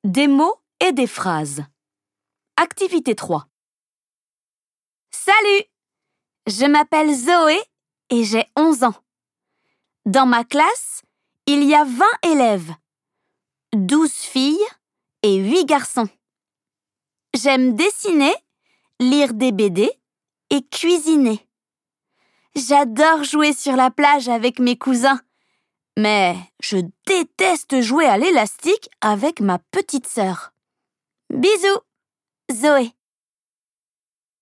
Des mots et des phrases. Activité 3. Salut! Je m'appelle Zoé et j'ai 11 ans. Dans ma classe, il y a 20 élèves, 12 filles et 8 garçons. J'aime dessiner, lire des BD et cuisiner. J'adore jouer sur la plage avec mes cousins, mais je déteste jouer à l'élastique avec ma petite sœur. Bisous, Zoé.